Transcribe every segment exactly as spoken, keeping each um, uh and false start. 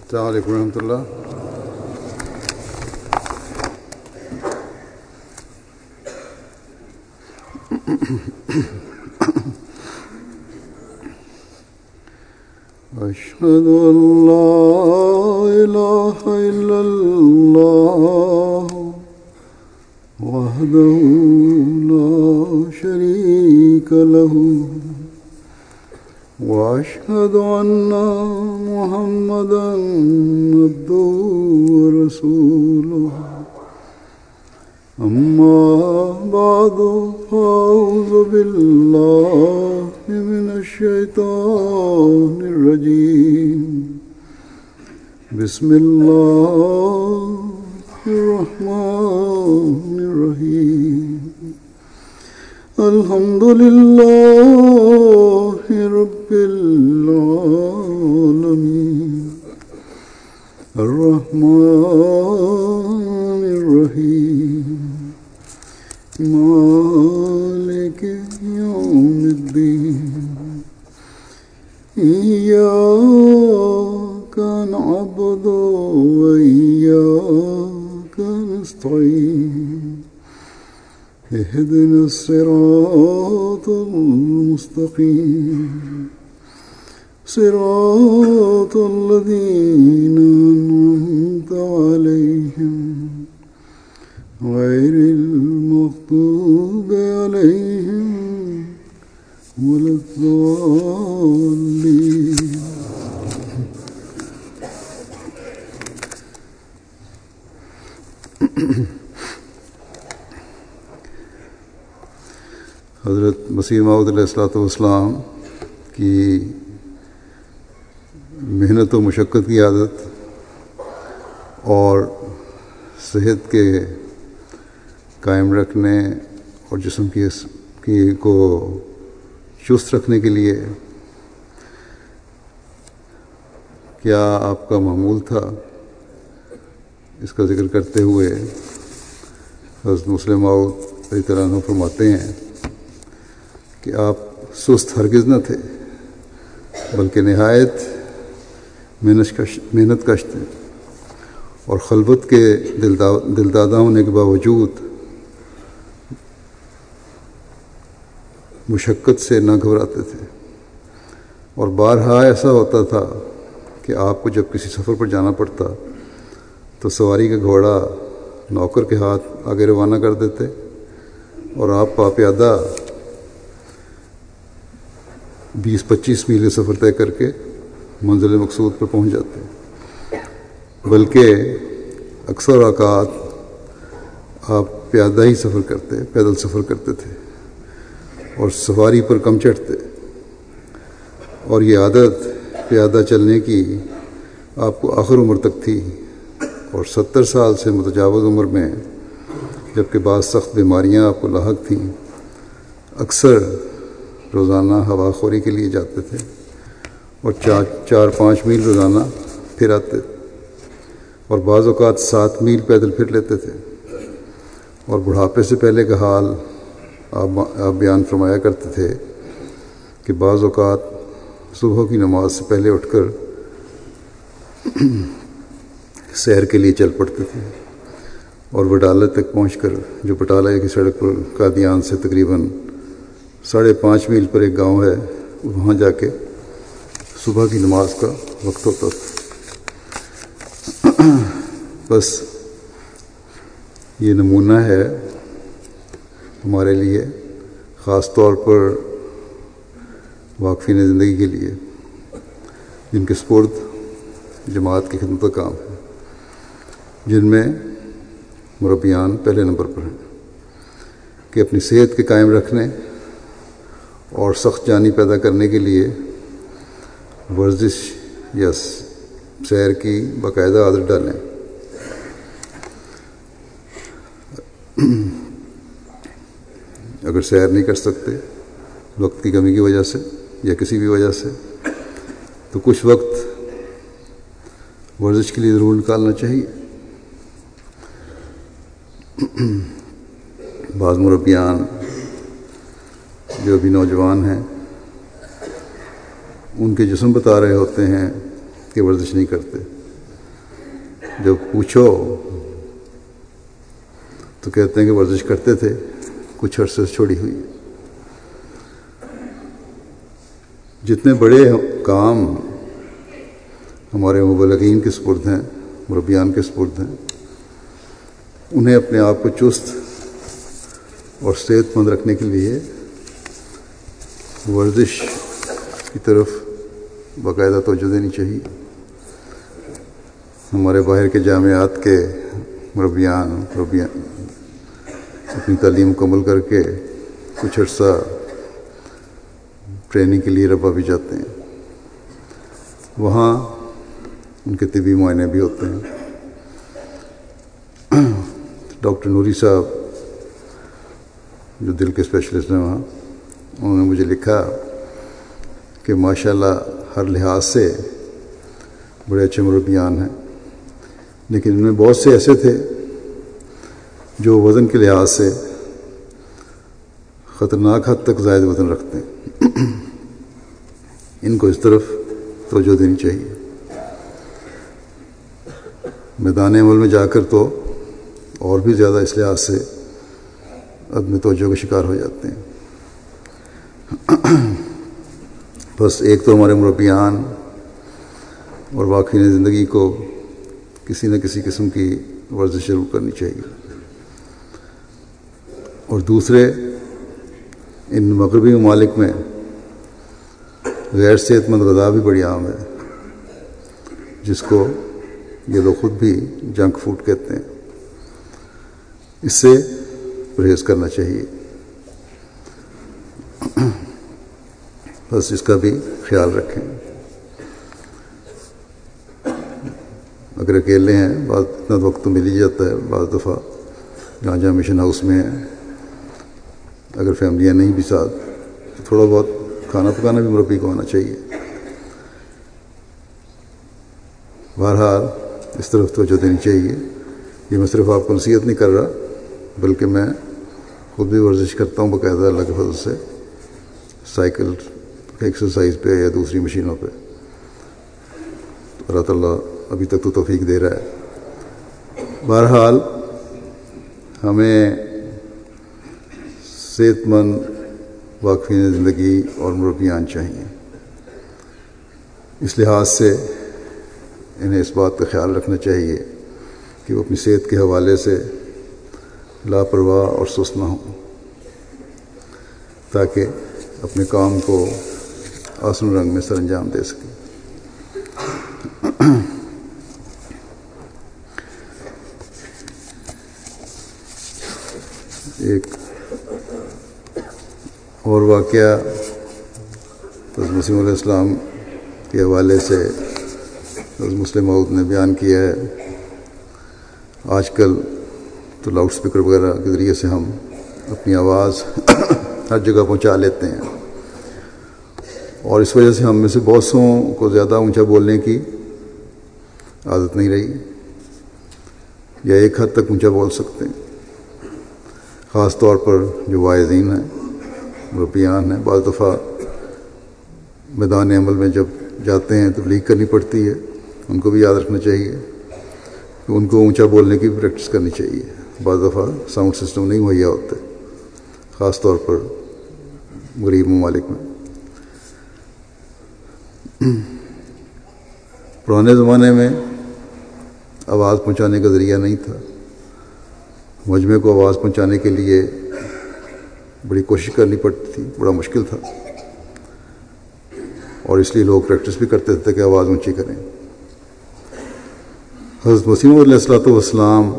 السلام علیکم ورحمۃ اللہ. اشہد ان لا الہ الا اللہ وحدہ لا شریک لہ واشهد ان محمدا عبده ورسوله. اما بعد فاعوذ بالله من الشیطان الرجیم. بسم اللہ الرحمن الرحیم. الحمد للہ رب العالمین الرحمن الرحیم مالک یوم الدین. ایاک نعبد و ایاک نستعین. اهدنا الصراط المستقيم صراط الذين أنعمت عليهم غير المغضوب عليهم ولا الضالين. حضرت مسیح موعود علیہ الصلوۃ والسلام کی محنت و مشقت کی عادت اور صحت کے قائم رکھنے اور جسم کی کی کو چست رکھنے کے لیے کیا آپ کا معمول تھا، اس کا ذکر کرتے ہوئے حضرت مسلم موعود رضی اللہ عنہ فرماتے ہیں کہ آپ سست ہرگز نہ تھے بلکہ نہایت محنت کش تھے، اور خلوت کے دلدادہ ہونے کے باوجود مشقت سے نہ گھبراتے تھے. اور بارہا ایسا ہوتا تھا کہ آپ کو جب کسی سفر پر جانا پڑتا تو سواری کا گھوڑا نوکر کے ہاتھ آگے روانہ کر دیتے اور آپ پاپیادہ بیس پچیس میل کا سفر طے کر کے منزل مقصود پر پہنچ جاتے. بلکہ اکثر اوقات آپ پیادہ ہی سفر کرتے پیدل سفر کرتے تھے اور سواری پر کم چڑھتے. اور یہ عادت پیادہ چلنے کی آپ کو آخر عمر تک تھی، اور ستر سال سے متجاوز عمر میں جبکہ بعض سخت بیماریاں آپ کو لاحق تھیں، اکثر روزانہ ہوا خوری کے لیے جاتے تھے اور چار چار پانچ میل روزانہ پھر آتے، اور بعض اوقات سات میل پیدل پھر لیتے تھے. اور بڑھاپے سے پہلے کا حال آپ آپ بیان فرمایا کرتے تھے کہ بعض اوقات صبح کی نماز سے پہلے اٹھ کر سیر کے لیے چل پڑتے تھے، اور وڈالہ تک پہنچ کر، جو بٹالہ کی سڑک پر قادیان سے تقریباً ساڑھے پانچ میل پر ایک گاؤں ہے، وہاں جا کے صبح کی نماز کا وقت ہوتا تھا. بس یہ نمونہ ہے ہمارے لیے، خاص طور پر واقفین زندگی کے لیے جن کے سپرد جماعت کی خدمت کا کام ہے، جن میں مربیان پہلے نمبر پر ہیں، کہ اپنی صحت کے قائم رکھنے اور سخت جانی پیدا کرنے کے لیے ورزش یا سیر کی باقاعدہ عادت ڈالیں. اگر سیر نہیں کر سکتے وقت کی کمی کی وجہ سے یا کسی بھی وجہ سے، تو کچھ وقت ورزش کے لیے ضرور نکالنا چاہیے. بعض مربیان جو ابھی نوجوان ہیں ان کے جسم بتا رہے ہوتے ہیں کہ ورزش نہیں کرتے، جب پوچھو تو کہتے ہیں کہ ورزش کرتے تھے، کچھ عرصے سے چھوڑی ہوئی. جتنے بڑے کام ہمارے مبلغین کے سپرد ہیں، مربیان کے سپرد ہیں، انہیں اپنے آپ کو چست اور صحت مند رکھنے کے لیے ورزش کی طرف باقاعدہ توجہ دینی چاہیے. ہمارے باہر کے جامعات کے مربیان مربیان اپنی تعلیم مکمل کر کے کچھ عرصہ ٹریننگ کے لیے ربا بھی جاتے ہیں. وہاں ان کے طبی معائنے بھی ہوتے ہیں. ڈاکٹر نوری صاحب جو دل کے اسپیشلسٹ ہیں وہاں، انہوں نے مجھے لکھا کہ ماشاءاللہ ہر لحاظ سے بڑے اچھے مربیان ہیں، لیکن ان میں بہت سے ایسے تھے جو وزن کے لحاظ سے خطرناک حد تک زائد وزن رکھتے ہیں. ان کو اس طرف توجہ دینی چاہیے. میدان عمل میں جا کر تو اور بھی زیادہ اس لحاظ سے عدم توجہ کا شکار ہو جاتے ہیں. بس ایک تو ہمارے مربیان اور واقعین زندگی کو کسی نہ کسی قسم کی ورزش ضرور کرنی چاہیے. اور دوسرے، ان مغربی ممالک میں غیر صحت مند غذا بھی بڑی عام ہے، جس کو یہ لوگ خود بھی جنک فوڈ کہتے ہیں. اس سے پرہیز کرنا چاہیے. بس اس کا بھی خیال رکھیں. اگر اکیلے ہیں، بعض اتنا وقت تو مل ہی جاتا ہے بعض دفعہ جہاں جہاں مشن ہاؤس میں ہیں. اگر فیملیاں نہیں بھی ساتھ تو تھوڑا بہت کھانا پکانا بھی مربی کو آنا چاہیے. بہرحال اس طرف توجہ دینی چاہیے. یہ میں صرف آپ کو نصیحت نہیں کر رہا، بلکہ میں خود بھی ورزش کرتا ہوں باقاعدہ اللہ کے فضل سے، سائیکل ایکسرسائز پہ یا دوسری مشینوں پہ. اللہ تعالیٰ ابھی تک تو توفیق دے رہا ہے. بہرحال ہمیں صحت مند واقفین زندگی اور مربیان چاہیے. اس لحاظ سے انہیں اس بات کا خیال رکھنا چاہیے کہ وہ اپنی صحت کے حوالے سے لاپرواہ اور سست نہ ہوں، تاکہ اپنے کام کو آسن رنگ میں سر انجام دے سکیں. ایک اور واقعہ حضرت مسیح علیہ السلام کے حوالے سے حضرت مسلم موعود نے بیان کیا ہے. آج کل تو لاؤڈ اسپیکر وغیرہ کے ذریعے سے ہم اپنی آواز ہر جگہ پہنچا لیتے ہیں، اور اس وجہ سے ہم میں سے بہت سو کو زیادہ اونچا بولنے کی عادت نہیں رہی، یا ایک حد تک اونچا بول سکتے ہیں. خاص طور پر جو واعظین ہیں، مربیان ہیں، بعض دفعہ میدان عمل میں جب جاتے ہیں تبلیغ کرنی پڑتی ہے، ان کو بھی یاد رکھنا چاہیے کہ ان کو اونچا بولنے کی پریکٹس کرنی چاہیے. بعض دفعہ ساؤنڈ سسٹم نہیں مہیا ہوتے، خاص طور پر غریب ممالک میں. پرانے زمانے میں آواز پہنچانے کا ذریعہ نہیں تھا. مجمع کو آواز پہنچانے کے لیے بڑی کوشش کرنی پڑتی تھی، بڑا مشکل تھا، اور اس لیے لوگ پریکٹس بھی کرتے تھے کہ آواز اونچی کریں. حضرت مسیح علیہ الصلوۃ والسلام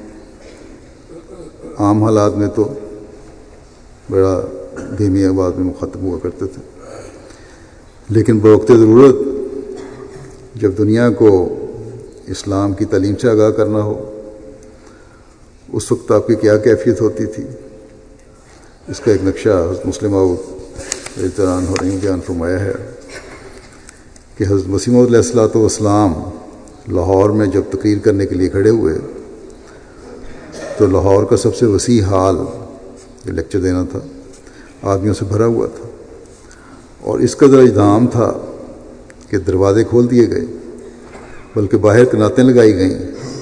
عام حالات میں تو بڑا دھیمی آواز میں مخاطب ہوا کرتے تھے، لیکن بوقت ضرورت جب دنیا کو اسلام کی تعلیم سے آگاہ کرنا ہو، اس وقت آپ کی کیا کیفیت ہوتی تھی، اس کا ایک نقشہ حضرت مسلم موعود رضی اللہ عنہ نے بیان فرمایا ہے کہ حضرت مسیح موعود علیہ الصلوۃ والسلام لاہور میں جب تقریر کرنے کے لیے کھڑے ہوئے تو لاہور کا سب سے وسیع ہال جو لیکچر دینا تھا آدمیوں سے بھرا ہوا تھا، اور اس قدر اجدام تھا کہ دروازے کھول دیے گئے، بلکہ باہر کناتیں لگائی گئیں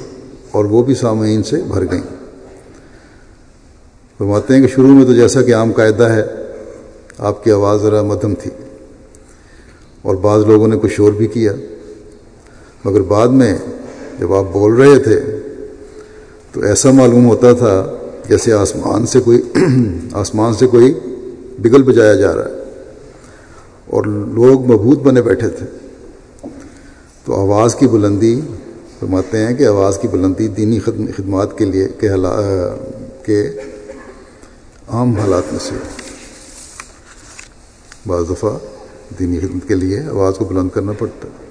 اور وہ بھی سامعین سے بھر گئیں۔ فرماتے ہیں کہ شروع میں تو جیسا کہ عام قاعدہ ہے آپ کی آواز ذرا مدھم تھی اور بعض لوگوں نے کچھ شور بھی کیا، مگر بعد میں جب آپ بول رہے تھے تو ایسا معلوم ہوتا تھا جیسے آسمان سے کوئی آسمان سے کوئی بگل بجایا جا رہا ہے اور لوگ مبہوت بنے بیٹھے تھے۔ تو آواز کی بلندی، فرماتے ہیں کہ آواز کی بلندی دینی خدمات کے لیے کے, حلا... کے عام حالات میں سے بعض دفعہ دینی خدمت کے لیے آواز کو بلند کرنا پڑتا ہے۔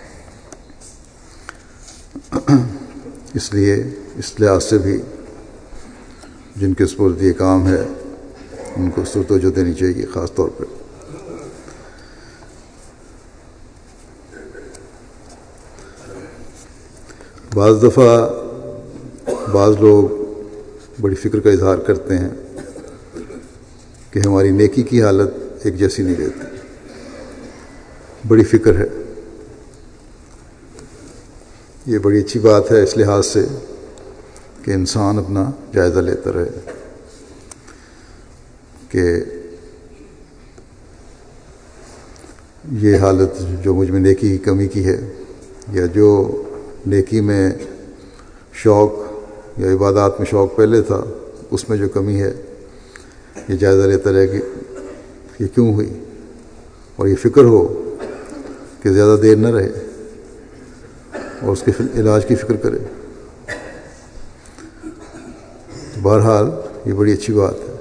اس لیے اس لحاظ سے بھی جن کے سپرد یہ کام ہے ان کو توجہ دینی چاہیے خاص طور پہ۔ بعض دفعہ بعض لوگ بڑی فکر کا اظہار کرتے ہیں کہ ہماری نیکی کی حالت ایک جیسی نہیں رہتی۔ بڑی فکر ہے، یہ بڑی اچھی بات ہے اس لحاظ سے کہ انسان اپنا جائزہ لیتا رہے کہ یہ حالت جو مجھ میں نیکی کی کمی کی ہے، یا جو نیکی میں شوق یا عبادات میں شوق پہلے تھا اس میں جو کمی ہے، یہ جائزہ لیتا رہے کہ یہ کیوں ہوئی، اور یہ فکر ہو کہ زیادہ دیر نہ رہے اور اس کے علاج کی فکر کرے۔ بہرحال یہ بڑی اچھی بات ہے،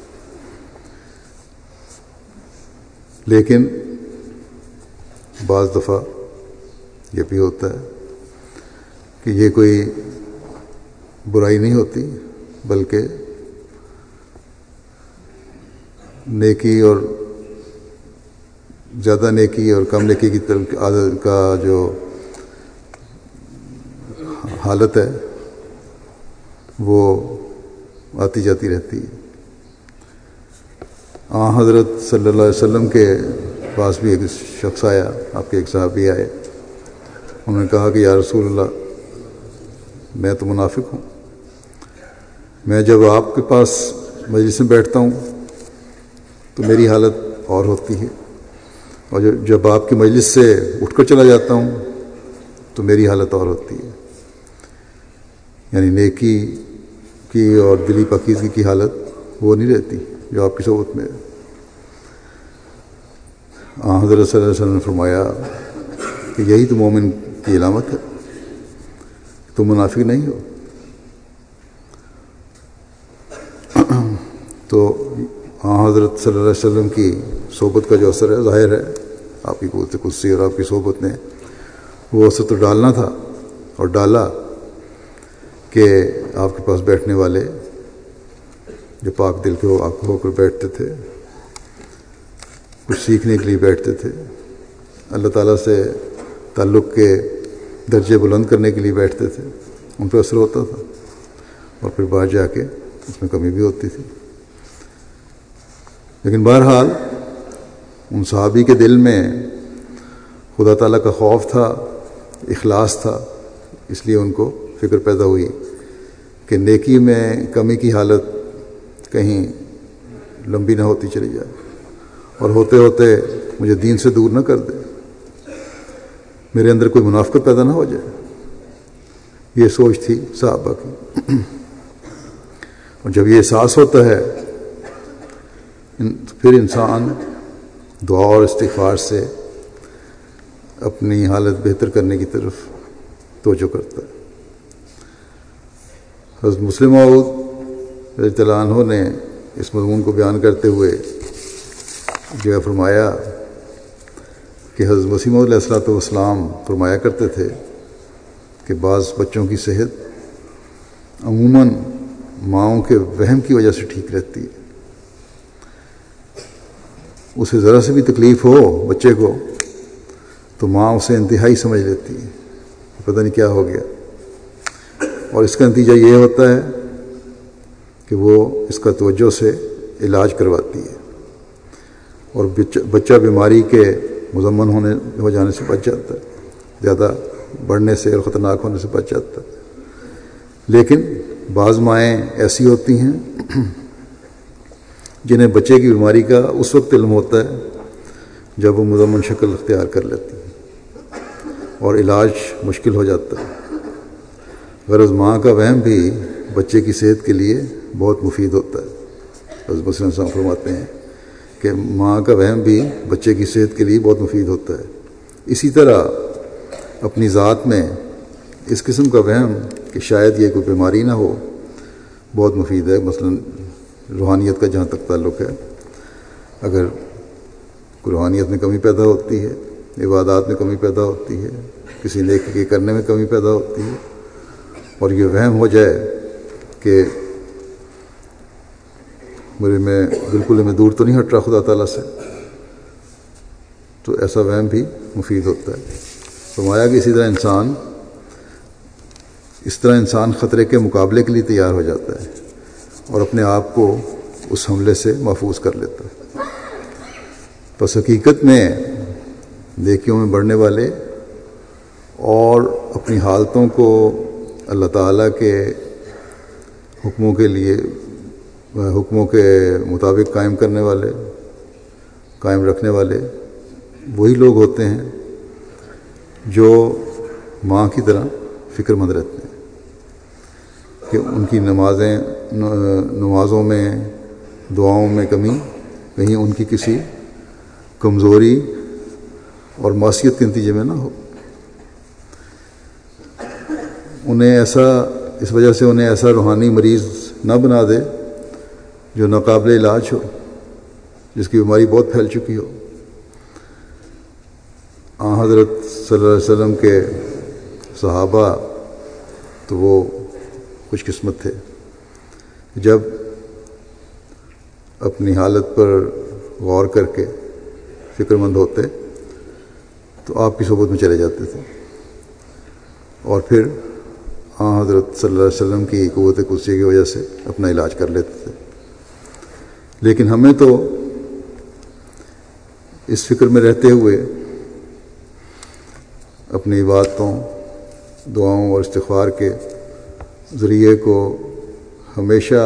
لیکن بعض دفعہ یہ بھی ہوتا ہے کہ یہ کوئی برائی نہیں ہوتی، بلکہ نیکی اور زیادہ نیکی اور کم نیکی کی طرف کا جو حالت ہے وہ آتی جاتی رہتی ہے۔ آن حضرت صلی اللہ علیہ وسلم کے پاس بھی ایک شخص آیا، آپ کے ایک صحابی آئے، انہوں نے کہا کہ یا رسول اللہ، میں تو منافق ہوں، میں جب آپ کے پاس مجلس میں بیٹھتا ہوں تو میری حالت اور ہوتی ہے، اور جب آپ کی مجلس سے اٹھ کر چلا جاتا ہوں تو میری حالت اور ہوتی ہے۔ یعنی نیکی کی اور دلی پاکیزگی کی حالت وہ نہیں رہتی جو آپ کی صحبت میں ہے۔ آن حضرت صلی اللہ علیہ وسلم نے فرمایا کہ یہی تو مومن کی علامت ہے، تم منافق نہیں ہو۔ تو آن حضرت صلی اللہ علیہ وسلم کی صحبت کا جو اثر ہے ظاہر ہے، آپ کی قوت قدسی اور آپ کی صحبت نے وہ اثر تو ڈالنا تھا، اور ڈالا کہ آپ کے پاس بیٹھنے والے جو پاک دل کے ہو کر بیٹھتے تھے، کچھ سیکھنے کے لیے بیٹھتے تھے، اللہ تعالیٰ سے تعلق کے درجے بلند کرنے کے لیے بیٹھتے تھے، ان پہ اثر ہوتا تھا، اور پھر باہر جا کے اس میں کمی بھی ہوتی تھی۔ لیکن بہرحال ان صحابی کے دل میں خدا تعالیٰ کا خوف تھا، اخلاص تھا، اس لیے ان کو فکر پیدا ہوئی کہ نیکی میں کمی کی حالت کہیں لمبی نہ ہوتی چلی جائے اور ہوتے ہوتے مجھے دین سے دور نہ کر دے، میرے اندر کوئی منافقت پیدا نہ ہو جائے۔ یہ سوچ تھی صحابہ کی، اور جب یہ احساس ہوتا ہے پھر انسان دعا اور استغفار سے اپنی حالت بہتر کرنے کی طرف توجہ کرتا ہے۔ حضرت مسلم موعود رضی اللہ عنہ نے اس مضمون کو بیان کرتے ہوئے جو فرمایا کہ حضرت مسیح موعود علیہ الصلوۃ والسلام فرمایا کرتے تھے کہ بعض بچوں کی صحت عموماً ماؤں کے وہم کی وجہ سے ٹھیک رہتی ہے، اسے ذرا سے بھی تکلیف ہو بچے کو تو ماں اسے انتہائی سمجھ لیتی ہے، پتہ نہیں کیا ہو گیا، اور اس کا نتیجہ یہ ہوتا ہے کہ وہ اس کا توجہ سے علاج کرواتی ہے، اور بچہ بیماری کے مضمن ہونے ہو جانے سے بچ جاتا ہے، زیادہ بڑھنے سے اور خطرناک ہونے سے بچ جاتا ہے۔ لیکن بعض مائیں ایسی ہوتی ہیں جنہیں بچے کی بیماری کا اس وقت علم ہوتا ہے جب وہ مزمن شکل اختیار کر لیتی ہیں اور علاج مشکل ہو جاتا ہے۔ غرض ماں کا وہم بھی بچے کی صحت کے لیے بہت مفید ہوتا ہے۔ حضرت مسلم صاحب فرماتے ہیں کہ ماں کا وہم بھی بچے کی صحت کے لیے بہت مفید ہوتا ہے۔ اسی طرح اپنی ذات میں اس قسم کا وہم کہ شاید یہ کوئی بیماری نہ ہو بہت مفید ہے۔ مثلا روحانیت کا جہاں تک تعلق ہے، اگر روحانیت میں کمی پیدا ہوتی ہے، عبادات میں کمی پیدا ہوتی ہے، کسی نیکی کے کرنے میں کمی پیدا ہوتی ہے، اور یہ وہم ہو جائے کہ میرے میں بالکل میں دور تو نہیں ہٹ رہا خدا تعالیٰ سے، تو ایسا وہم بھی مفید ہوتا ہے۔ فرمایا کہ اسی طرح انسان اس طرح انسان خطرے کے مقابلے کے لیے تیار ہو جاتا ہے اور اپنے آپ کو اس حملے سے محفوظ کر لیتا ہے۔ پس حقیقت میں نیکیوں میں بڑھنے والے اور اپنی حالتوں کو اللہ تعالیٰ کے حکموں کے لیے حکموں کے مطابق قائم کرنے والے قائم رکھنے والے وہی لوگ ہوتے ہیں جو ماں کی طرح فکر مند رہتے ہیں کہ ان کی نمازیں نمازوں میں دعاؤں میں کمی کہیں ان کی کسی کمزوری اور معصیت کے نتیجے میں نہ ہو۔ انہیں ایسا اس وجہ سے انہیں ایسا روحانی مریض نہ بنا دے جو ناقابل علاج ہو، جس کی بیماری بہت پھیل چکی ہو۔ آن حضرت صلی اللہ علیہ وسلم کے صحابہ تو وہ خوش قسمت تھے، جب اپنی حالت پر غور کر کے فکر مند ہوتے تو آپ کی صحبت میں چلے جاتے تھے اور پھر آن حضرت صلی اللہ علیہ وسلم کی قوت قدسی کی وجہ سے اپنا علاج کر لیتے تھے۔ لیکن ہمیں تو اس فکر میں رہتے ہوئے اپنی عبادتوں، دعاؤں اور استغفار کے ذریعے کو ہمیشہ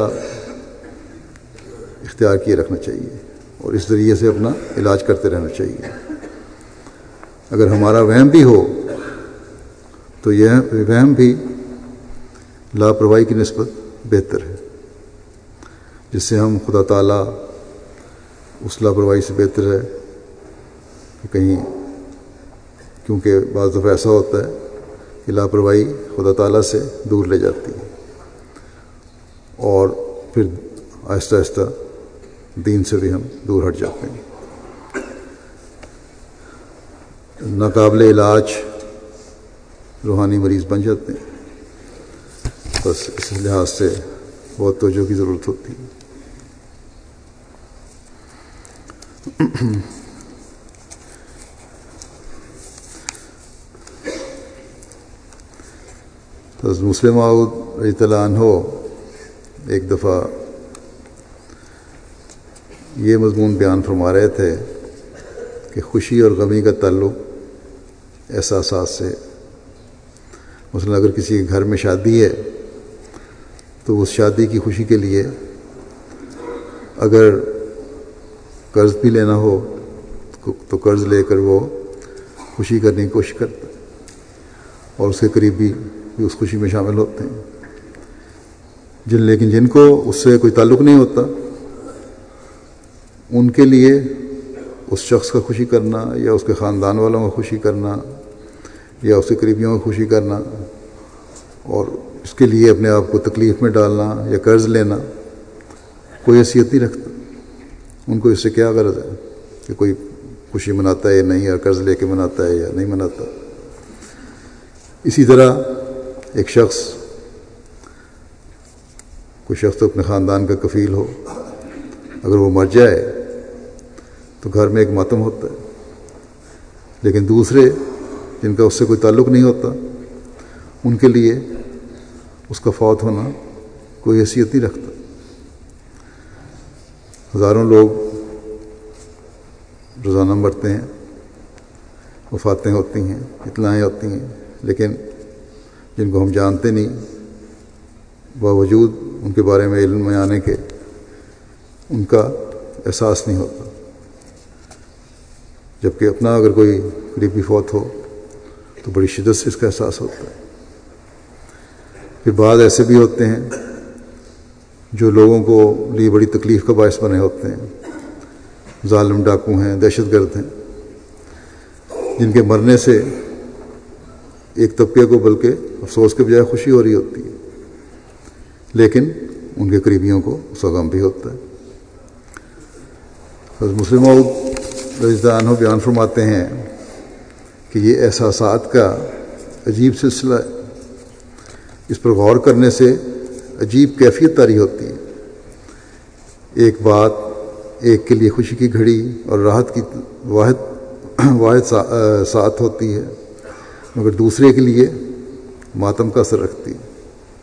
اختیار کیے رکھنا چاہیے اور اس ذریعے سے اپنا علاج کرتے رہنا چاہیے۔ اگر ہمارا وہم بھی ہو تو یہ وہم بھی لاپرواہی کی نسبت بہتر ہے، جس سے ہم خدا تعالیٰ اس لاپرواہی سے بہتر ہے کہ کہیں، کیونکہ بعض دفعہ ایسا ہوتا ہے کہ لاپرواہی خدا تعالیٰ سے دور لے جاتی ہے اور پھر آہستہ آہستہ دین سے بھی ہم دور ہٹ جاتے ہیں۔ ناقابل علاج روحانی مریض بن جاتے ہیں۔ بس اس لحاظ سے بہت توجہ کی ضرورت ہوتی ہے۔ تو مسلم معود رضی اللہ عنہ ایک دفعہ یہ مضمون بیان فرما رہے تھے کہ خوشی اور غمی کا تعلق احساسات سے، مثلا اگر کسی کے گھر میں شادی ہے تو اس شادی کی خوشی کے لیے اگر قرض بھی لینا ہو تو قرض لے کر وہ خوشی کرنے کی کوشش کرتا ہے اور اس کے قریبی بھی اس خوشی میں شامل ہوتے ہیں، جن لیکن جن کو اس سے کوئی تعلق نہیں ہوتا ان کے لیے اس شخص کا خوشی کرنا یا اس کے خاندان والوں کا خوشی کرنا یا اس کے قریبیوں کا خوشی کرنا اور اس کے لیے اپنے آپ کو تکلیف میں ڈالنا یا قرض لینا کوئی حیثیت نہیں رکھتا۔ ان کو اس سے کیا غرض ہے کہ کوئی خوشی مناتا ہے یا نہیں، اور قرض لے کے مناتا ہے یا نہیں مناتا۔ اسی طرح ایک شخص کوئی شخص تو اپنے خاندان کا کفیل ہو، اگر وہ مر جائے تو گھر میں ایک ماتم ہوتا ہے، لیکن دوسرے جن کا اس سے کوئی تعلق نہیں ہوتا ان کے لیے اس کا فوت ہونا کوئی حیثیت نہیں رکھتا۔ ہزاروں لوگ روزانہ مرتے ہیں، وفاتیں ہوتی ہیں، اطلاعیں ہوتی ہیں، لیکن جن کو ہم جانتے نہیں باوجود ان کے بارے میں علم میں آنے کے ان کا احساس نہیں ہوتا، جبکہ اپنا اگر کوئی قریبی فوت ہو تو بڑی شدت سے اس کا احساس ہوتا ہے۔ پھر بعض ایسے بھی ہوتے ہیں جو لوگوں کو لیے بڑی تکلیف کا باعث بنے ہوتے ہیں، ظالم ڈاکو ہیں، دہشت گرد ہیں، جن کے مرنے سے ایک طبقے کو بلکہ افسوس کے بجائے خوشی ہو رہی ہوتی ہے، لیکن ان کے قریبیوں کو اس کا غم بھی ہوتا ہے۔ حضرت مسلم موعود رضی اللہ عنہ بیان فرماتے ہیں کہ یہ احساسات کا عجیب سلسلہ ہے، اس پر غور کرنے سے عجیب کیفیت طاری ہوتی ہے۔ ایک بات ایک کے لیے خوشی کی گھڑی اور راحت کی واحد واحد ساتھ ہوتی ہے، مگر دوسرے کے لیے ماتم کا اثر رکھتی ہے۔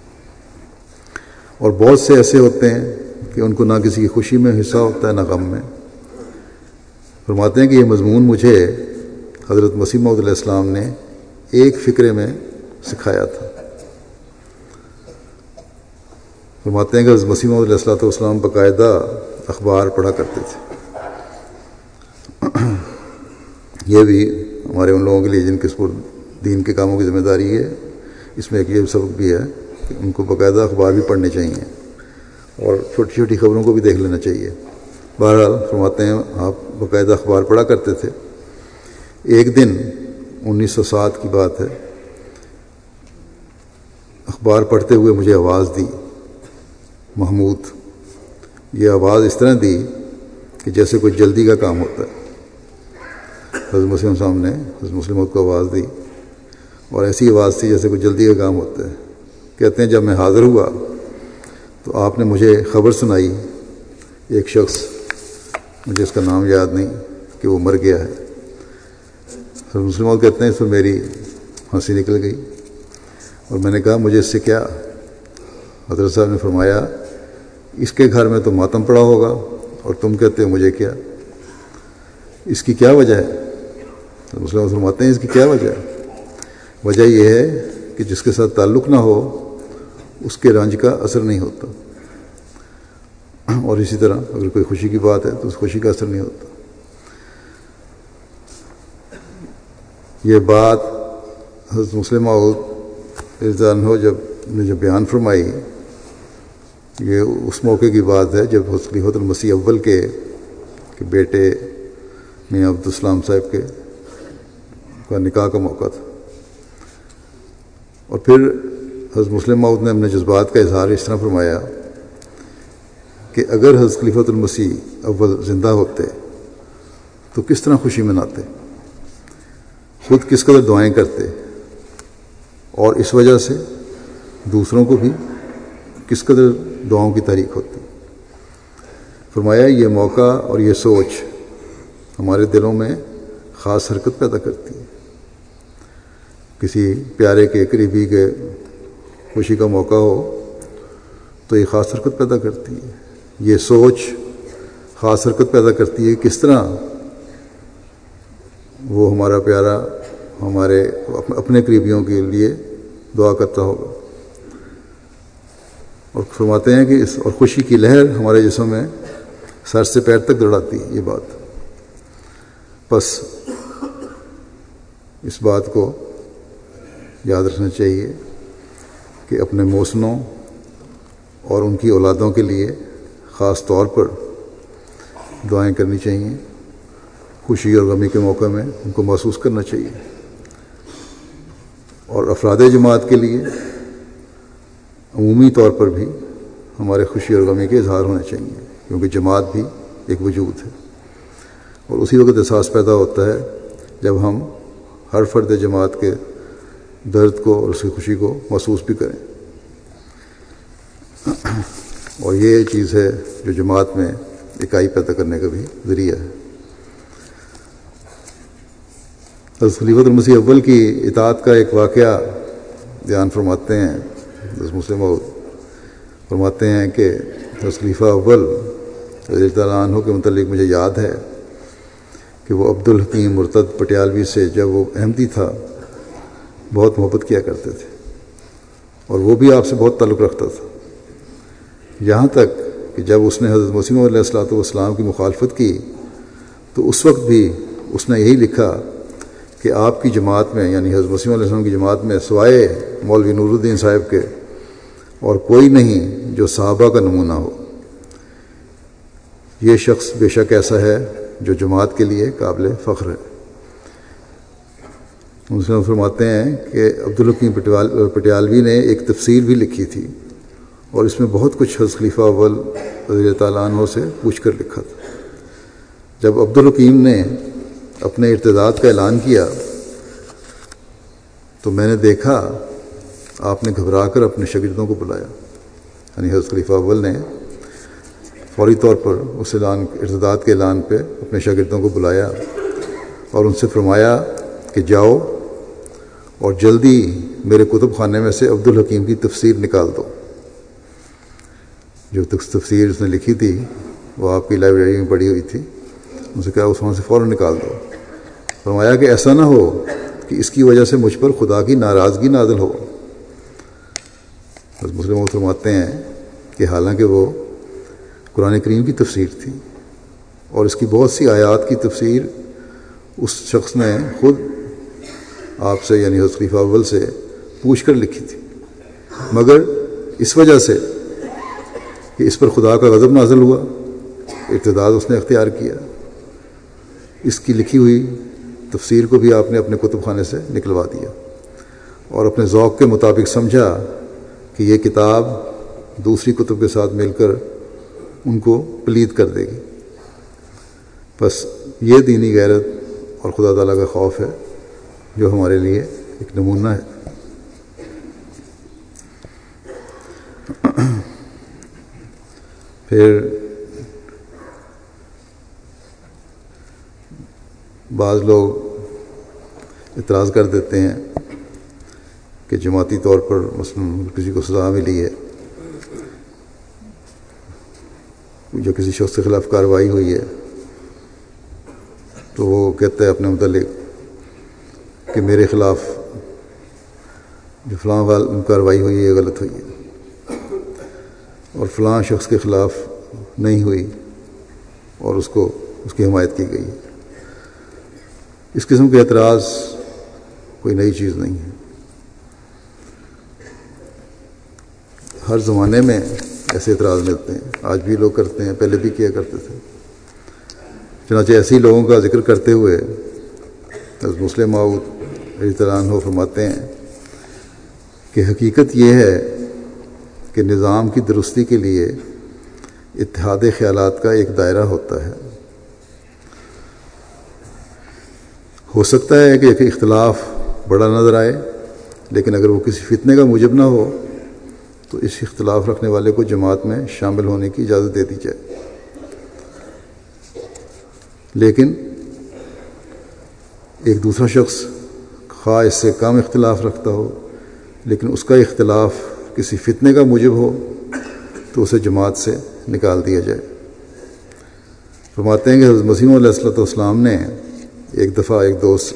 اور بہت سے ایسے ہوتے ہیں کہ ان کو نہ کسی کی خوشی میں حصہ ہوتا ہے نہ غم میں۔ فرماتے ہیں کہ یہ مضمون مجھے حضرت مسیح موعود علیہ السلام نے ایک فکرے میں سکھایا تھا۔ فرماتے ہیں کہ حضرت مسیح موعود علیہ السلام باقاعدہ اخبار پڑھا کرتے تھے۔ یہ بھی ہمارے ان لوگوں کے لیے جن کے سپرد دین کے کاموں کی ذمہ داری ہے، اس میں ایک یہ سبق بھی ہے کہ ان کو باقاعدہ اخبار بھی پڑھنے چاہیے اور چھوٹی چھوٹی خبروں کو بھی دیکھ لینا چاہیے۔ بہرحال فرماتے ہیں آپ باقاعدہ اخبار پڑھا کرتے تھے۔ ایک دن انیس سو سات کی بات ہے، اخبار پڑھتے ہوئے مجھے آواز دی، محمود۔ یہ آواز اس طرح دی کہ جیسے کوئی جلدی کا کام ہوتا ہے۔ حضرت مسلم صاحب نے حضرت مسلم کو آواز دی اور ایسی آواز تھی جیسے کوئی جلدی کا کام ہوتا ہے۔ کہتے ہیں جب میں حاضر ہوا تو آپ نے مجھے خبر سنائی، ایک شخص، مجھے اس کا نام یاد نہیں، کہ وہ مر گیا ہے۔ حضرت مسلم کہتے ہیں اس پر میری ہنسی نکل گئی اور میں نے کہا مجھے اس سے کیا؟ حضرت صاحب نے فرمایا اس کے گھر میں تو ماتم پڑا ہوگا اور تم کہتے ہو مجھے کیا؟ اس کی کیا وجہ ہے؟ مسلم فرماتے ہیں اس کی کیا وجہ ہے؟ وجہ یہ ہے کہ جس کے ساتھ تعلق نہ ہو اس کے رنج کا اثر نہیں ہوتا، اور اسی طرح اگر کوئی خوشی کی بات ہے تو اس خوشی کا اثر نہیں ہوتا۔ یہ بات حضرت مسلم موعود رضی اللہ عنہ جب نے جب بیان فرمائی، یہ اس موقع کی بات ہے جب خلیفۃ المسیح اول کے کہ بیٹے میاں عبدالسلام صاحب کے کا نکاح کا موقع تھا۔ اور پھر حضرت مسلم موعود نے اپنے جذبات کا اظہار اس طرح فرمایا کہ اگر حضرت خلیفۃ المسیح اول زندہ ہوتے تو کس طرح خوشی مناتے، خود کس قدر دعائیں کرتے، اور اس وجہ سے دوسروں کو بھی کس قدر دعاؤں کی تحریک ہوتی۔ فرمایا یہ موقع اور یہ سوچ ہمارے دلوں میں خاص حرکت پیدا کرتی ہے۔ کسی پیارے کے قریبی کے خوشی کا موقع ہو تو یہ خاص حرکت پیدا کرتی ہے، یہ سوچ خاص حرکت پیدا کرتی ہے کس طرح وہ ہمارا پیارا ہمارے اپنے قریبیوں کے لیے دعا کرتا ہوگا۔ اور فرماتے ہیں کہ اس اور خوشی کی لہر ہمارے جسم میں سر سے پیر تک دوڑاتی ہے یہ بات۔ بس اس بات کو یاد رکھنا چاہیے کہ اپنے محسنوں اور ان کی اولادوں کے لیے خاص طور پر دعائیں کرنی چاہیے، خوشی اور غمی کے موقع میں ان کو محسوس کرنا چاہیے، اور افراد جماعت کے لیے عمومی طور پر بھی ہمارے خوشی اور غمی کے اظہار ہونے چاہیے، کیونکہ جماعت بھی ایک وجود ہے، اور اسی وقت احساس پیدا ہوتا ہے جب ہم ہر فرد جماعت کے درد کو اور اس کی خوشی کو محسوس بھی کریں، اور یہ چیز ہے جو جماعت میں اکائی پیدا کرنے کا بھی ذریعہ ہے۔ حضرت خلیفۃ المسیح اول کی اطاعت کا ایک واقعہ بیان فرماتے ہیں حضرت مسلم موعود، فرماتے ہیں کہ حضرت خلیفہ اول رضی اللہ عنہ کے متعلق مجھے یاد ہے کہ وہ عبد الحکیم مرتد پٹیالوی سے جب وہ احمدی تھا بہت محبت کیا کرتے تھے، اور وہ بھی آپ سے بہت تعلق رکھتا تھا۔ یہاں تک کہ جب اس نے حضرت مسیح علیہ الصلوۃ والسلام کی مخالفت کی تو اس وقت بھی اس نے یہی لکھا کہ آپ کی جماعت میں یعنی حضرت مسیح علیہ السلام کی جماعت میں سوائے مولوی نور الدین صاحب کے اور کوئی نہیں جو صحابہ کا نمونہ ہو. یہ شخص بے شک ایسا ہے جو جماعت کے لیے قابل فخر ہے. مسلم فرماتے ہیں کہ عبدالحکیم پٹیالوی نے ایک تفسیر بھی لکھی تھی اور اس میں بہت کچھ حضرت خلیفہ اول رضی اللہ تعالیٰ عنہ سے پوچھ کر لکھا تھا. جب عبدالحکیم نے اپنے ارتداد کا اعلان کیا تو میں نے دیکھا آپ نے گھبرا کر اپنے شاگردوں کو بلایا. یعنی حضرت خلیفہ اول نے فوری طور پر اس اعلان ارتداد کے اعلان پہ اپنے شاگردوں کو بلایا اور ان سے فرمایا کہ جاؤ اور جلدی میرے کتب خانے میں سے عبدالحکیم کی تفسیر نکال دو. جو تفسیر اس نے لکھی تھی وہ آپ کی لائبریری میں پڑھی ہوئی تھی. ان سے کہا اس وہاں سے فوراً نکال دو. فرمایا کہ ایسا نہ ہو کہ اس کی وجہ سے مجھ پر خدا کی ناراضگی نازل ہو. بس مسلم فرماتے ہیں کہ حالانکہ وہ قرآن کریم کی تفسیر تھی اور اس کی بہت سی آیات کی تفسیر اس شخص نے خود آپ سے یعنی حضرت خلیفہ اول سے پوچھ کر لکھی تھی، مگر اس وجہ سے کہ اس پر خدا کا غضب نازل ہوا ارتداد اس نے اختیار کیا. اس کی لکھی ہوئی تفسیر کو بھی آپ نے اپنے کتب خانے سے نکلوا دیا اور اپنے ذوق کے مطابق سمجھا کہ یہ کتاب دوسری کتب کے ساتھ مل کر ان کو پلید کر دے گی. بس یہ دینی غیرت اور خدا تعالیٰ کا خوف ہے جو ہمارے لیے ایک نمونہ ہے. پھر بعض لوگ اعتراض کر دیتے ہیں کہ جماعتی طور پر مثلاً کسی کو سزا ملی ہے، جو کسی شخص کے خلاف کارروائی ہوئی ہے تو وہ کہتا ہے اپنے متعلق کہ میرے خلاف جو فلاں کارروائی ہوئی ہے غلط ہوئی ہے اور فلاں شخص کے خلاف نہیں ہوئی اور اس کو اس کی حمایت کی گئی. اس قسم کے اعتراض کوئی نئی چیز نہیں ہے. ہر زمانے میں ایسے اعتراض ملتے ہیں، آج بھی لوگ کرتے ہیں، پہلے بھی کیا کرتے تھے. چنانچہ ایسے لوگوں کا ذکر کرتے ہوئے حضرت مسلم موعود رضی اللہ عنہ فرماتے ہیں کہ حقیقت یہ ہے کہ نظام کی درستی کے لیے اتحاد خیالات کا ایک دائرہ ہوتا ہے. ہو سکتا ہے کہ ایک اختلاف بڑا نظر آئے، لیکن اگر وہ کسی فتنے کا موجب نہ ہو تو اس اختلاف رکھنے والے کو جماعت میں شامل ہونے کی اجازت دے دی جائے. لیکن ایک دوسرا شخص خواہ اس سے کم اختلاف رکھتا ہو لیکن اس کا اختلاف کسی فتنے کا موجب ہو تو اسے جماعت سے نکال دیا جائے. فرماتے ہیں کہ حضرت مسیح علیہ الصلوۃ والسلام نے ایک دفعہ ایک دوست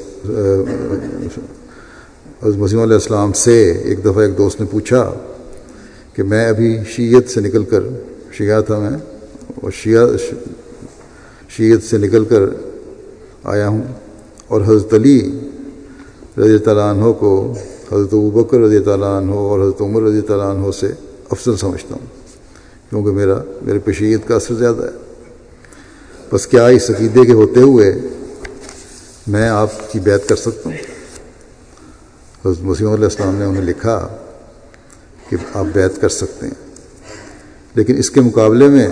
حضرت مسیح علیہ السلام سے ایک دفعہ ایک دوست نے پوچھا کہ میں ابھی شیعت سے نکل کر شیعہ تھا میں اور شیعہ شیعت سے نکل کر آیا ہوں اور حضرت علی رضی اللہ عنہ کو حضرت ابوبکر رضی اللہ عنہ اور حضرت عمر رضی اللہ عنہ سے افضل سمجھتا ہوں کیونکہ میرا میرے پہ شیعت کا اثر زیادہ ہے. بس کیا اس عقیدے کے ہوتے ہوئے میں آپ کی بیعت کر سکتا ہوں؟ حضرت مسیح علیہ السلام نے انہیں لکھا کہ آپ بیعت کر سکتے ہیں، لیکن اس کے مقابلے میں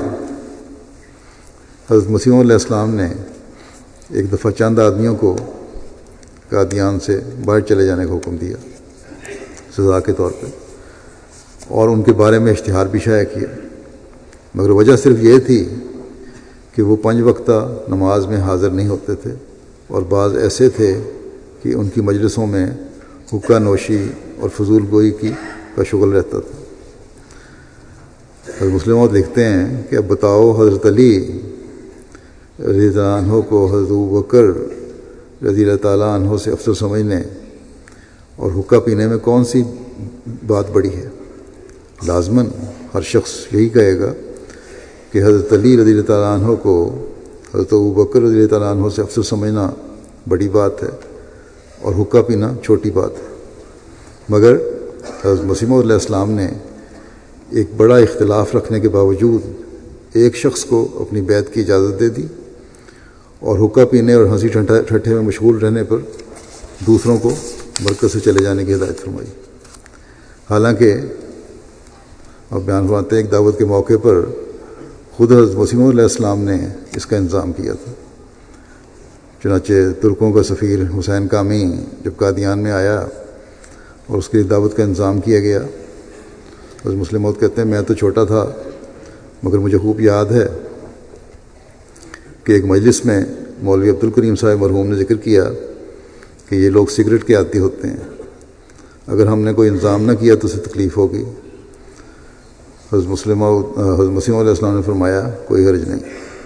حضرت مسیح علیہ السلام نے ایک دفعہ چند آدمیوں کو قادیان سے باہر چلے جانے کا حکم دیا سزا کے طور پہ اور ان کے بارے میں اشتہار بھی شائع کیا، مگر وجہ صرف یہ تھی کہ وہ پنج وقتہ نماز میں حاضر نہیں ہوتے تھے اور بعض ایسے تھے کہ ان کی مجلسوں میں حقہ نوشی اور فضول گوئی کی کا شغل رہتا تھا. حضرت مسلم لکھتے ہیں کہ اب بتاؤ حضرت علی رضی اللہ عنہ کو حضرت ابوبکر رضی اللہ تعالیٰ عنہ سے افضل سمجھنے اور حقہ پینے میں کون سی بات بڑی ہے؟ لازماً ہر شخص یہی کہے گا کہ حضرت علی رضی اللہ تعالیٰ عنہ کو حضرت ابوبکر رضی اللہ تعالیٰ عنہ سے افضل سمجھنا بڑی بات ہے اور حقہ پینا چھوٹی بات ہے، مگر حضرت مسیح موعود علیہ السلام نے ایک بڑا اختلاف رکھنے کے باوجود ایک شخص کو اپنی بیعت کی اجازت دے دی اور حقہ پینے اور ہنسی ٹھٹھے میں مشغول رہنے پر دوسروں کو مرکز سے چلے جانے کی ہدایت فرمائی۔ حالانکہ آپ بیان فرماتے ہیں ایک دعوت کے موقع پر خود حضرت مسیح موعود علیہ السلام نے اس کا انتظام کیا تھا۔ چنانچہ ترکوں کا سفیر حسین کامی جب قادیان میں آیا اور اس کی دعوت کا انتظام کیا گیا، حضرت مسلم موعود کہتے ہیں میں تو چھوٹا تھا مگر مجھے خوب یاد ہے کہ ایک مجلس میں مولوی عبد الکریم صاحب مرحوم نے ذکر کیا کہ یہ لوگ سگریٹ کے عادی ہوتے ہیں، اگر ہم نے کوئی انتظام نہ کیا تو اسے تکلیف ہوگی۔ حضرت مسلم حضرت مسیح علیہ السلام نے فرمایا کوئی حرج نہیں،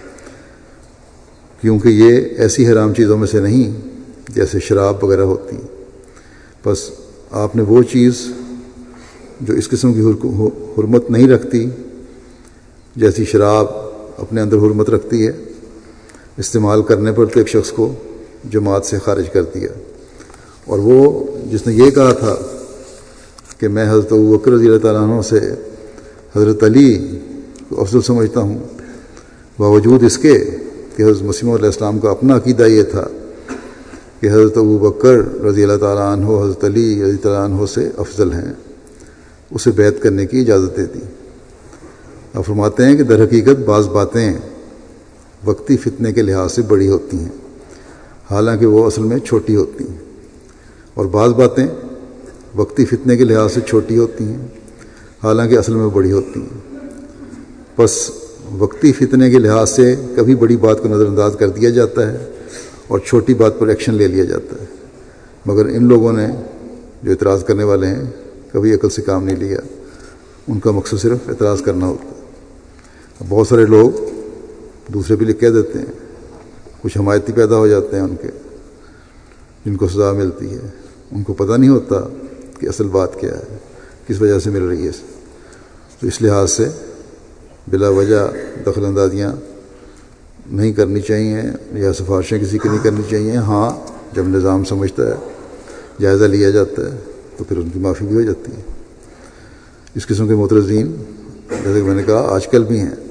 کیونکہ یہ ایسی حرام چیزوں میں سے نہیں جیسے شراب وغیرہ ہوتی، بس آپ نے وہ چیز جو اس قسم کی حرمت نہیں رکھتی جیسی شراب اپنے اندر حرمت رکھتی ہے استعمال کرنے پر تو ایک شخص کو جماعت سے خارج کر دیا، اور وہ جس نے یہ کہا تھا کہ میں حضرت ابوبکر رضی اللہ تعالیٰ عنہ سے حضرت علی کو افضل سمجھتا ہوں، باوجود اس کے کہ حضرت مسیح موعود علیہ السلام کا اپنا عقیدہ یہ تھا کہ حضرت ابوبکر رضی اللہ تعالیٰ عنہ حضرت علی رضی اللہ عنہ سے افضل ہیں، اسے بیعت کرنے کی اجازت دے دی۔ آپ فرماتے ہیں کہ در حقیقت بعض باتیں وقتی فتنے کے لحاظ سے بڑی ہوتی ہیں حالانکہ وہ اصل میں چھوٹی ہوتی ہیں، اور بعض باتیں وقتی فتنے کے لحاظ سے چھوٹی ہوتی ہیں حالانکہ اصل میں بڑی ہوتی ہیں۔ پس وقتی فتنے کے لحاظ سے کبھی بڑی بات کو نظر انداز کر دیا جاتا ہے اور چھوٹی بات پر ایکشن لے لیا جاتا ہے، مگر ان لوگوں نے جو اعتراض کرنے والے ہیں کبھی عقل سے کام نہیں لیا، ان کا مقصد صرف اعتراض کرنا ہوتا ہے۔ بہت سارے لوگ دوسرے بھی لکھ کہہ دیتے ہیں، کچھ حمایتی پیدا ہو جاتے ہیں ان کے جن کو سزا ملتی ہے، ان کو پتہ نہیں ہوتا کہ اصل بات کیا ہے، کس وجہ سے مل رہی ہے۔ تو اس لحاظ سے بلا وجہ دخل اندازیاں نہیں کرنی چاہیے یا سفارشیں کسی کی نہیں کرنی چاہیے۔ ہاں جب نظام سمجھتا ہے جائزہ لیا جاتا ہے تو پھر ان کی معافی بھی ہو جاتی ہے۔ اس قسم کے معترضین جیسے کہ میں نے کہا آج کل بھی ہیں،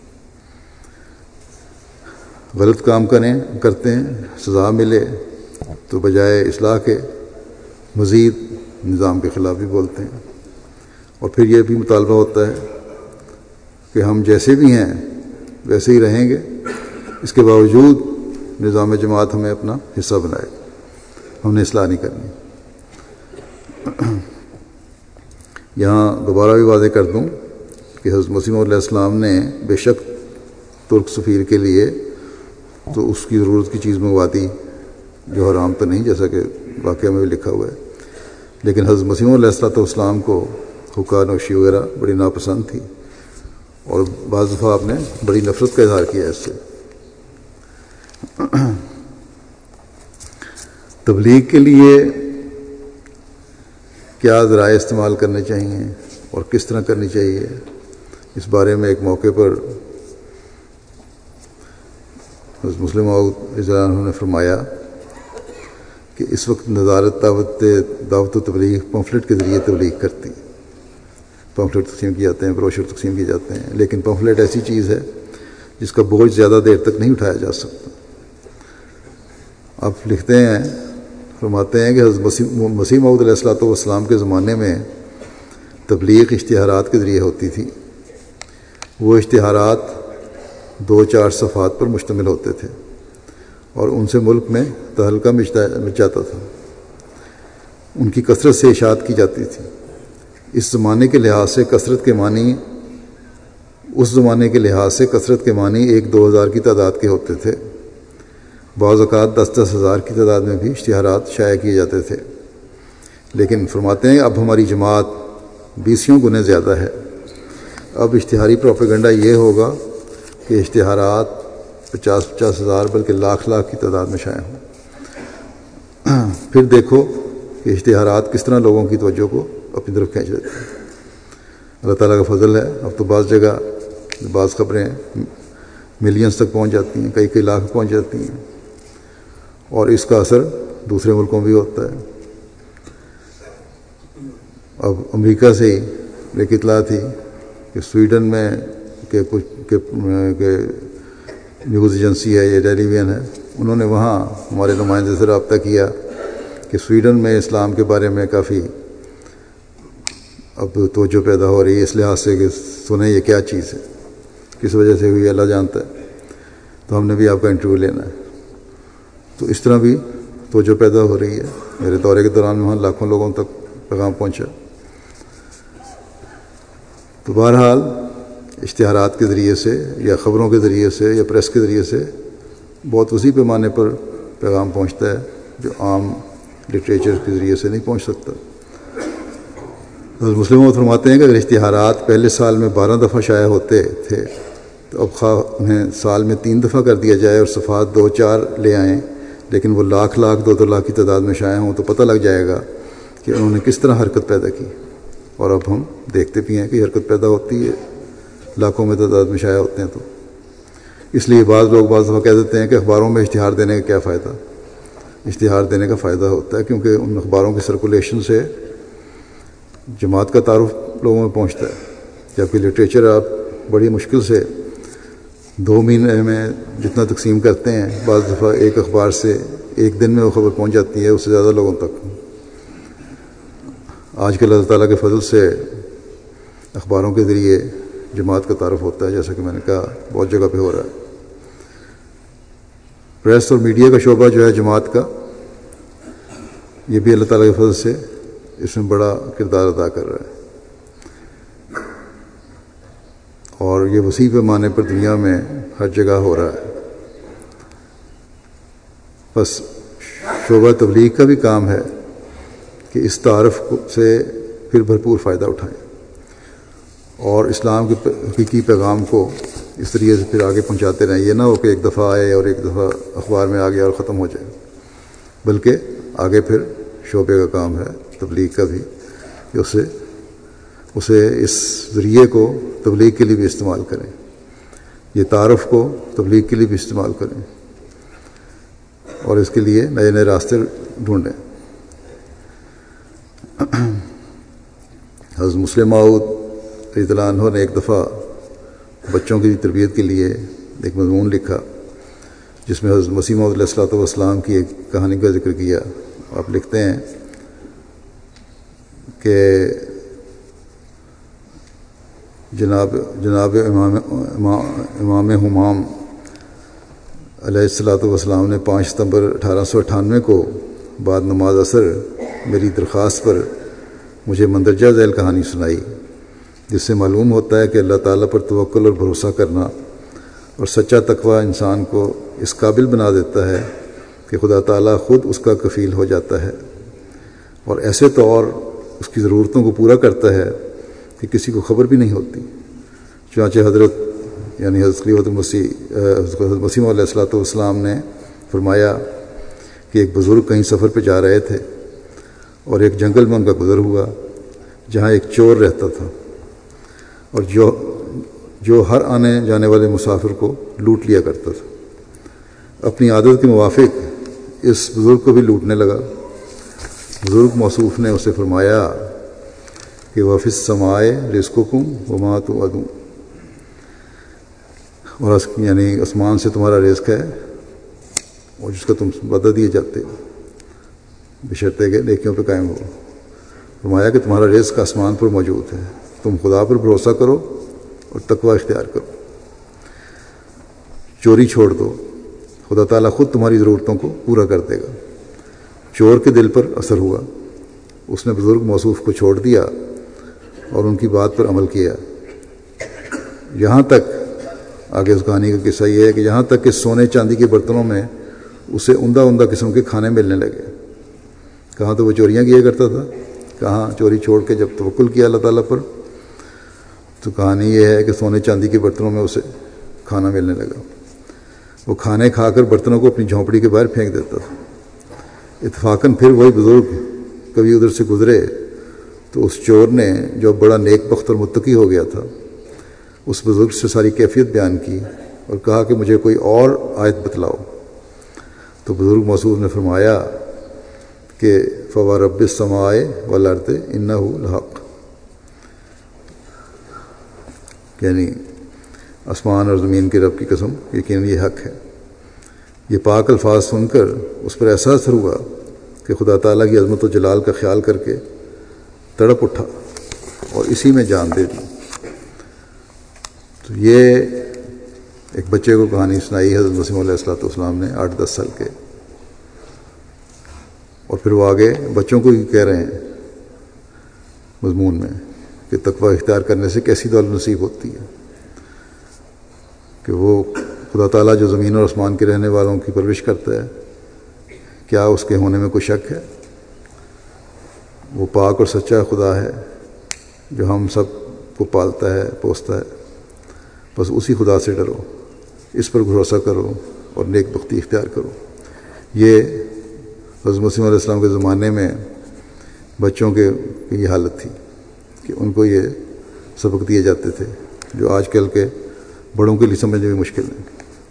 غلط کام کریں کرتے ہیں سزا ملے تو بجائے اصلاح کے مزید نظام کے خلاف بھی بولتے ہیں، اور پھر یہ بھی مطالبہ ہوتا ہے کہ ہم جیسے بھی ہیں ویسے ہی رہیں گے، اس کے باوجود نظام جماعت ہمیں اپنا حصہ بنائے، ہم نے اصلاح نہیں کرنی۔ یہاں دوبارہ بھی واضح کر دوں کہ حضرت مسیح موعود علیہ السلام نے بے شک ترک سفیر کے لیے تو اس کی ضرورت کی چیز منگوا دی جو حرام تو نہیں، جیسا کہ واقعہ میں بھی لکھا ہوا ہے، لیکن حضرت مسیح موعود علیہ السلام کو حقہ نوشی وغیرہ بڑی ناپسند تھی، اور بعض دفعہ آپ نے بڑی نفرت کا اظہار کیا اس سے۔ تبلیغ کے لیے کیا ذرائع استعمال کرنے چاہیے اور کس طرح کرنی چاہیے، اس بارے میں ایک موقع پر حضرت مسلم موعود رضی اللہ عنہ نے فرمایا کہ اس وقت نظارت دعوت دعوت و تبلیغ پمفلٹ کے ذریعے تبلیغ کرتی، پمفلٹ تقسیم کیے جاتے ہیں، بروشر تقسیم کیے جاتے ہیں، لیکن پمفلٹ ایسی چیز ہے جس کا بوجھ زیادہ دیر تک نہیں اٹھایا جا سکتا۔ آپ لکھتے ہیں فرماتے ہیں کہ حضرت مسیح موعود علیہ الصلوۃ والسلام کے زمانے میں تبلیغ اشتہارات کے ذریعے ہوتی تھی، وہ اشتہارات دو چار صفحات پر مشتمل ہوتے تھے اور ان سے ملک میں تہلکہ مچ جاتا تھا، ان کی کثرت سے اشاعت کی جاتی تھی۔ اس زمانے کے لحاظ سے کثرت کے معنی اس زمانے کے لحاظ سے کثرت کے معنی ایک دو ہزار کی تعداد کے ہوتے تھے، بعض اوقات دس دس ہزار کی تعداد میں بھی اشتہارات شائع کیے جاتے تھے، لیکن فرماتے ہیں اب ہماری جماعت بیسیوں گنے زیادہ ہے، اب اشتہاری پروپیگنڈا یہ ہوگا کہ اشتہارات پچاس پچاس ہزار بلکہ لاکھ لاکھ کی تعداد میں شائع ہوں۔ پھر دیکھو کہ اشتہارات کس طرح لوگوں کی توجہ کو اپنی طرف کھینچ لیتے ہیں۔ اللہ تعالیٰ کا فضل ہے، اب تو بعض جگہ بعض خبریں ملینز تک پہنچ جاتی ہیں، کئی کئی لاکھ پہنچ جاتی ہیں، اور اس کا اثر دوسرے ملکوں میں بھی ہوتا ہے۔ اب امریکہ سے ہی ایک اطلاع تھی کہ سویڈن میں کہ کچھ کہ نیوز ایجنسی ہے یا ٹیلی ویژن ہے، انہوں نے وہاں ہمارے نمائندے سے رابطہ کیا کہ سویڈن میں اسلام کے بارے میں کافی اب توجہ پیدا ہو رہی ہے، اس لحاظ سے کہ سنیں یہ کیا چیز ہے، کس وجہ سے ہوئی اللہ جانتا ہے، تو ہم نے بھی آپ کا انٹرویو لینا ہے۔ تو اس طرح بھی توجہ پیدا ہو رہی ہے۔ میرے دورے کے دوران وہاں لاکھوں لوگوں تک پیغام پہنچا۔ تو بہرحال اشتہارات کے ذریعے سے یا خبروں کے ذریعے سے یا پریس کے ذریعے سے بہت وسیع پیمانے پر پیغام پہنچتا ہے جو عام لٹریچر کے ذریعے سے نہیں پہنچ سکتا۔ مسلموں فرماتے ہیں کہ اگر اشتہارات پہلے سال میں بارہ دفعہ شائع ہوتے تھے تو اب خواہ انہیں سال میں تین دفعہ کر دیا جائے اور صفحات دو چار لے آئیں، لیکن وہ لاکھ لاکھ دو دو لاکھ کی تعداد میں شائع ہوں، تو پتہ لگ جائے گا کہ انہوں نے کس طرح حرکت پیدا کی۔ اور اب ہم دیکھتے بھی ہیں کہ حرکت پیدا ہوتی ہے، لاکھوں میں تعداد میں شائع ہوتے ہیں۔ تو اس لیے بعض لوگ بعض دفعہ کہہ دیتے ہیں کہ اخباروں میں اشتہار دینے کا کیا فائدہ۔ اشتہار دینے کا فائدہ ہوتا ہے کیونکہ ان اخباروں کی سرکولیشن سے جماعت کا تعارف لوگوں میں پہنچتا ہے، جبکہ لٹریچر آپ بڑی مشکل سے دو مہینے میں جتنا تقسیم کرتے ہیں، بعض دفعہ ایک اخبار سے ایک دن میں وہ خبر پہنچ جاتی ہے اس سے زیادہ لوگوں تک۔ آج کل اللہ تعالیٰ کے فضل سے اخباروں کے ذریعے جماعت کا تعارف ہوتا ہے، جیسا کہ میں نے کہا بہت جگہ پہ ہو رہا ہے۔ پریس اور میڈیا کا شعبہ جو ہے جماعت کا، یہ بھی اللہ تعالیٰ کے فضل سے اس میں بڑا کردار ادا کر رہا ہے، اور یہ وسیع پیمانے پر دنیا میں ہر جگہ ہو رہا ہے۔ بس شعبہ تبلیغ کا بھی کام ہے کہ اس تعارف سے پھر بھرپور فائدہ اٹھائیں اور اسلام کے حقیقی پیغام کو اس طریقے سے پھر آگے پہنچاتے رہیں۔ یہ نہ ہو کہ ایک دفعہ آئے اور ایک دفعہ اخبار میں آ گیا اور ختم ہو جائے، بلکہ آگے پھر شعبے کا کام ہے تبلیغ کا بھی کہ اسے اسے اس ذریعے کو تبلیغ کے لیے بھی استعمال کریں، یہ تعارف کو تبلیغ کے لیے بھی استعمال کریں اور اس کے لیے نئے نئے راستے ڈھونڈیں۔ حضرت مسلم موعود رضی اللہ عنہ نے ایک دفعہ بچوں کی تربیت کے لیے ایک مضمون لکھا جس میں حضرت مسیح موعود علیہ الصلوۃ والسلام کی ایک کہانی کا ذکر کیا۔ آپ لکھتے ہیں کہ جناب جناب امام امام ہمام علیہ الصلوۃ والسلام نے پانچ ستمبر اٹھارہ سو اٹھانوے کو بعد نماز عصر میری درخواست پر مجھے مندرجہ ذیل کہانی سنائی، جس سے معلوم ہوتا ہے کہ اللہ تعالیٰ پر توکل اور بھروسہ کرنا اور سچا تقوی انسان کو اس قابل بنا دیتا ہے کہ خدا تعالیٰ خود اس کا کفیل ہو جاتا ہے اور ایسے طور اس کی ضرورتوں کو پورا کرتا ہے کہ کسی کو خبر بھی نہیں ہوتی۔ چنانچہ حضرت یعنی حضرت خلیفۃ المسیح حضرت مسیح علیہ الصلوۃ والسلام نے فرمایا کہ ایک بزرگ کہیں سفر پہ جا رہے تھے اور ایک جنگل میں ان کا گزر ہوا جہاں ایک چور رہتا تھا اور جو جو ہر آنے جانے والے مسافر کو لوٹ لیا کرتا تھا۔ اپنی عادت کے موافق اس بزرگ کو بھی لوٹنے لگا۔ بزرگ موصوف نے اسے فرمایا کہ وَفِي السَّمَاءِ رِزْقُكُمْ وَمَا تُوعَدُونَ، اور یعنی آسمان سے تمہارا رزق ہے اور جس کا تم وعدہ دیے جاتے ہو بشرطے کہ نیکیوں پہ قائم ہو۔ فرمایا کہ تمہارا رزق آسمان پر موجود ہے، تم خدا پر بھروسہ کرو اور تقوی اختیار کرو، چوری چھوڑ دو، خدا تعالیٰ خود تمہاری ضرورتوں کو پورا کر دے گا۔ چور کے دل پر اثر ہوا، اس نے بزرگ موصوف کو چھوڑ دیا اور ان کی بات پر عمل کیا، یہاں تک آگے اس کہانی کا قصہ یہ ہے کہ یہاں تک کہ سونے چاندی کے برتنوں میں اسے عمدہ عمدہ قسم کے کھانے ملنے لگے۔ کہاں تو وہ چوریاں کیا کرتا تھا، کہاں چوری چھوڑ کے جب توکل کیا اللہ تعالیٰ پر تو کہانی یہ ہے کہ سونے چاندی کے برتنوں میں اسے کھانا ملنے لگا۔ وہ کھانے کھا کر برتنوں کو اپنی جھونپڑی کے باہر پھینک دیتا تھا۔ اتفاقاً پھر وہی بزرگ کبھی ادھر سے گزرے تو تو اس چور نے جو بڑا نیک بخت اور متقی ہو گیا تھا اس بزرگ سے ساری کیفیت بیان کی اور کہا کہ مجھے کوئی اور آیت بتلاؤ. تو بزرگ موصوف نے فرمایا کہ فَوَرَبِّ السَّمَاءِ وَالْأَرْضِ إِنَّهُ لَحَقٌّ، یعنی آسمان اور زمین کے رب کی قسم، یقیناً یہ حق ہے. یہ پاک الفاظ سن کر اس پر ایسا اثر ہوا کہ خدا تعالیٰ کی عظمت و جلال کا خیال کر کے تڑپ اٹھا اور اسی میں جان دے دی. تو یہ ایک بچے کو کہانی سنائی حضرت مسیح علیہ الصلوۃ والسلام نے آٹھ دس سال کے، اور پھر وہ آگے بچوں کو ہی کہہ رہے ہیں مضمون میں کہ تقوی اختیار کرنے سے کیسی دولت نصیب ہوتی ہے، کہ وہ خدا تعالیٰ جو زمین اور آسمان کے رہنے والوں کی پرورش کرتا ہے، کیا اس کے ہونے میں کوئی شک ہے؟ وہ پاک اور سچا خدا ہے جو ہم سب کو پالتا ہے، پوستا ہے. بس اسی خدا سے ڈرو، اس پر بھروسہ کرو اور نیک بختی اختیار کرو. یہ حضرت مسیح علیہ السلام کے زمانے میں بچوں کے یہ حالت تھی کہ ان کو یہ سبق دیے جاتے تھے جو آج کل کے بڑوں کے لیے سمجھنے میں مشکل ہے.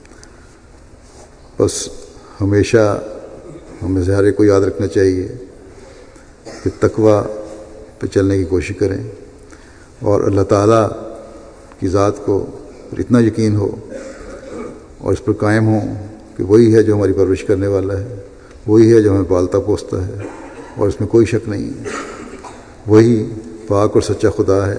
بس ہمیشہ ہمیں ہر ایک کو یاد رکھنا چاہیے کہ تقوی پہ چلنے کی کوشش کریں اور اللہ تعالیٰ کی ذات کو اتنا یقین ہو اور اس پر قائم ہوں کہ وہی ہے جو ہماری پرورش کرنے والا ہے، وہی ہے جو ہمیں پالتا پوستا ہے اور اس میں کوئی شک نہیں ہے. وہی پاک اور سچا خدا ہے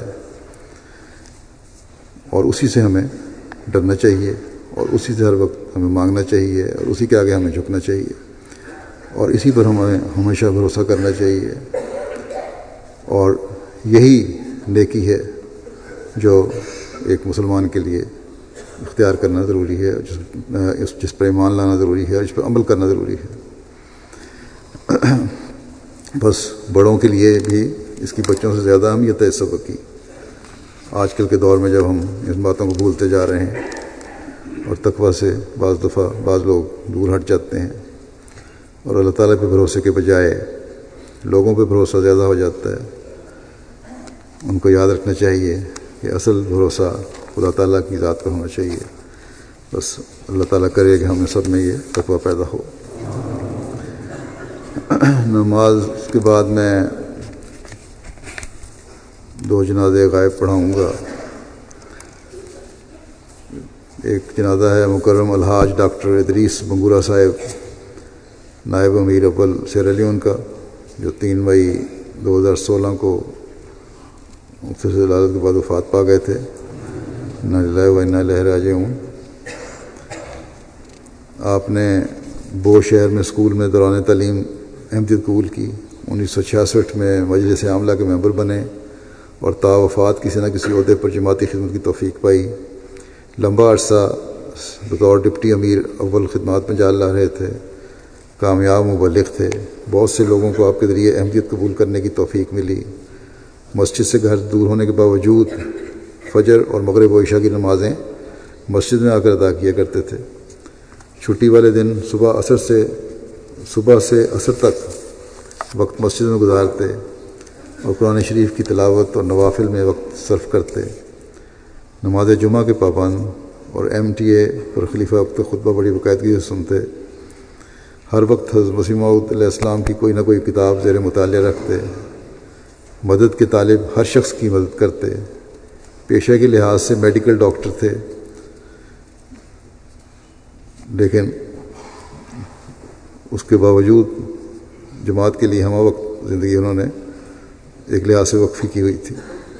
اور اسی سے ہمیں ڈرنا چاہیے اور اسی سے ہر وقت ہمیں مانگنا چاہیے اور اسی کے آگے ہمیں جھکنا چاہیے اور اسی پر ہمیں ہمیشہ بھروسہ کرنا چاہیے. اور یہی نیکی ہے جو ایک مسلمان کے لیے اختیار کرنا ضروری ہے، جس جس پر ایمان لانا ضروری ہے اور جس پر عمل کرنا ضروری ہے. بس بڑوں کے لیے بھی اس کی بچوں سے زیادہ اہمیت ہے اس سبق کی. آج کل کے دور میں جب ہم ان باتوں کو بھولتے جا رہے ہیں اور تقوی سے بعض دفعہ بعض لوگ دور ہٹ جاتے ہیں اور اللہ تعالیٰ پہ بھروسے کے بجائے لوگوں پہ بھروسہ زیادہ ہو جاتا ہے، ان کو یاد رکھنا چاہیے کہ اصل بھروسہ خدا تعالیٰ کی ذات پر ہونا چاہیے. بس اللہ تعالیٰ کرے کہ ہم سب میں یہ تقوی پیدا ہو. نماز کے بعد میں دو جنازے غائب پڑھاؤں گا. ایک جنازہ ہے مکرم الحاج ڈاکٹر ادریس بنگورہ صاحب نائب امیر اول سیرا لیون کا، جو تین مئی دو ہزار سولہ کو مختصر عدالت کے بعد وفات پا گئے تھے. انا للہ و انا الیہ راجعون. آپ نے بو شہر میں اسکول میں دوران تعلیم احمدیت قبول کی. انیس سو چھیاسٹھ میں مجلس عاملہ کے ممبر بنے اور تا وفات کسی نہ کسی عہدے پر جماعتی خدمت کی توفیق پائی. لمبا عرصہ بطور ڈپٹی امیر اول خدمات میں جا لا رہے تھے. کامیاب مبلغ تھے. بہت سے لوگوں کو آپ کے ذریعے احمدیت قبول کرنے کی توفیق ملی. مسجد سے گھر دور ہونے کے باوجود فجر اور مغرب و عشاء کی نمازیں مسجد میں آ کر ادا کیا کرتے تھے. چھٹی والے دن صبح عصر سے صبح سے عصر تک وقت مسجد میں گزارتے اور قرآن شریف کی تلاوت اور نوافل میں وقت صرف کرتے. نماز جمعہ کے پابند اور ایم ٹی اے اور خلیفہ وقت خطبہ بڑی باقاعدگی سے سنتے. ہر وقت حضرت مسیح موعود علیہ السلام کی کوئی نہ کوئی کتاب زیر مطالعہ رکھتے. مدد کے طالب ہر شخص کی مدد کرتے. پیشہ کے لحاظ سے میڈیکل ڈاکٹر تھے، لیکن اس کے باوجود جماعت کے لیے ہمہ وقت زندگی انہوں نے ایک لحاظ سے وقفی کی ہوئی تھی.